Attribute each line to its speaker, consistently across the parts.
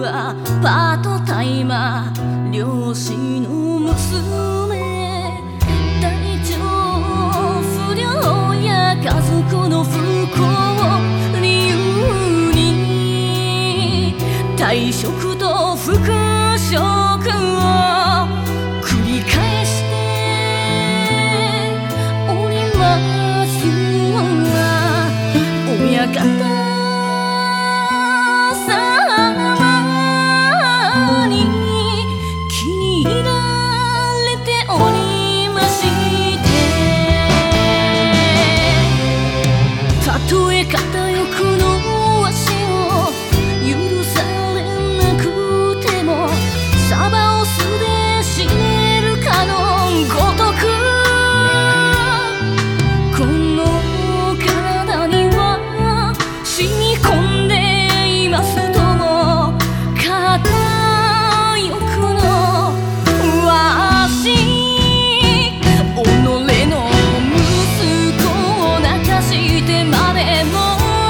Speaker 1: はパートタイマー漁師の娘、体調不良や家族の不幸を理由に退職と復職を繰り返しておりますわ。親方片翼の足を許されなくてもサバを素で死ねるかのごとく、この体には染み込んでいますとも片翼の足、己の息子を泣かしてまでも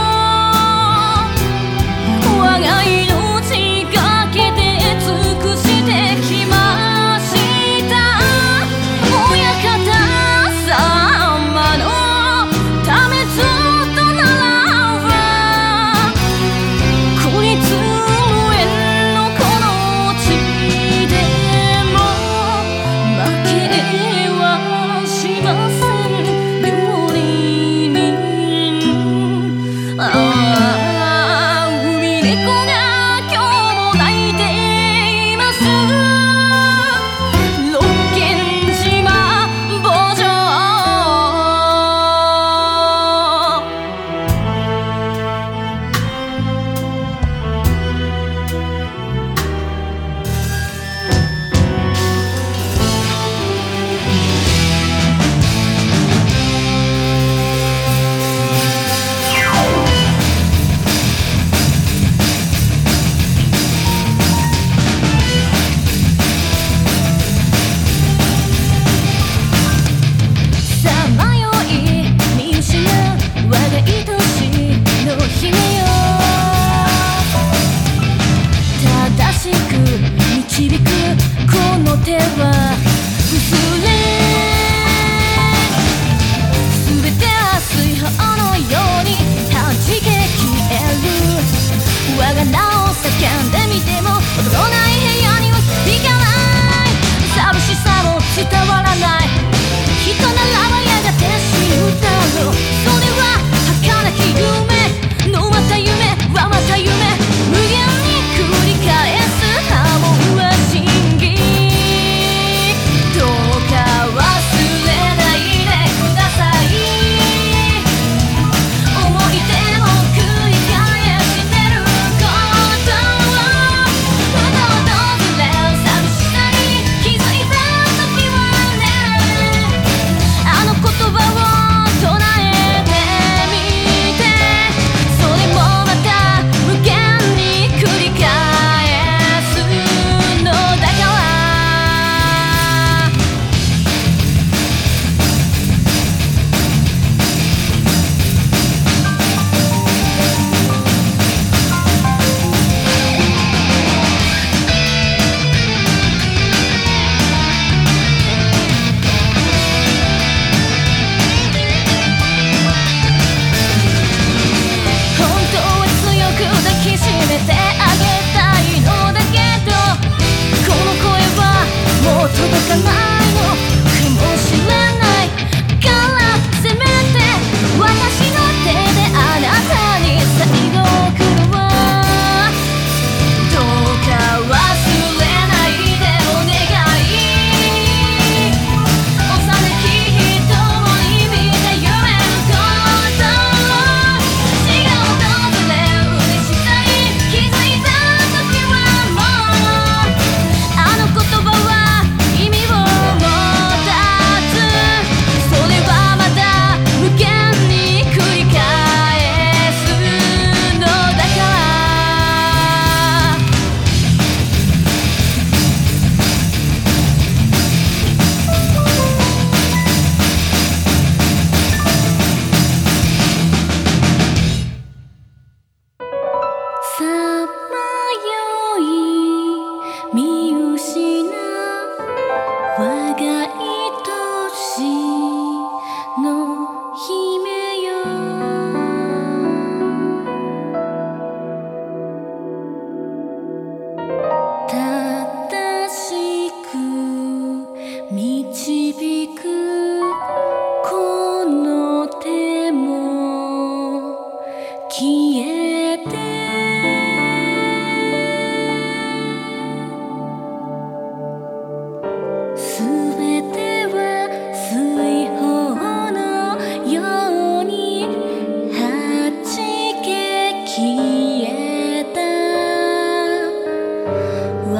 Speaker 1: 手は薄れ、すべては水泡のように弾け消える。我が名を叫んでみても踊らない部屋には響かない。寂しさも伝わらない。人ならばやがて死ぬだろう。それは儚き夢のまた夢はまた夢、無限に繰り返す波紋は真偽。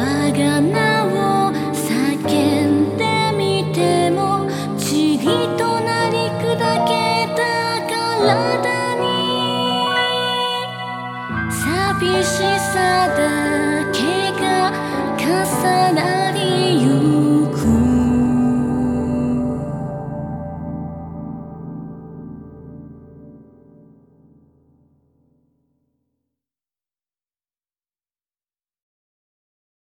Speaker 1: 我が名